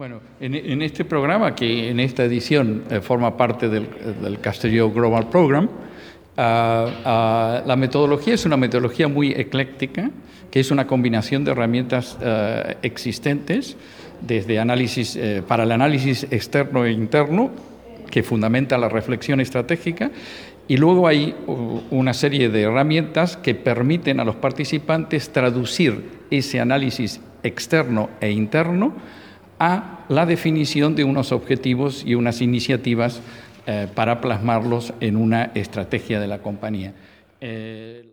Bueno, en este programa, que en esta edición forma parte del Castelló Global Program, la metodología es una metodología muy ecléctica, que es una combinación de herramientas existentes, desde análisis para el análisis externo e interno, que fundamenta la reflexión estratégica, y luego hay una serie de herramientas que permiten a los participantes traducir ese análisis externo e interno a la definición de unos objetivos y unas iniciativas para plasmarlos en una estrategia de la compañía.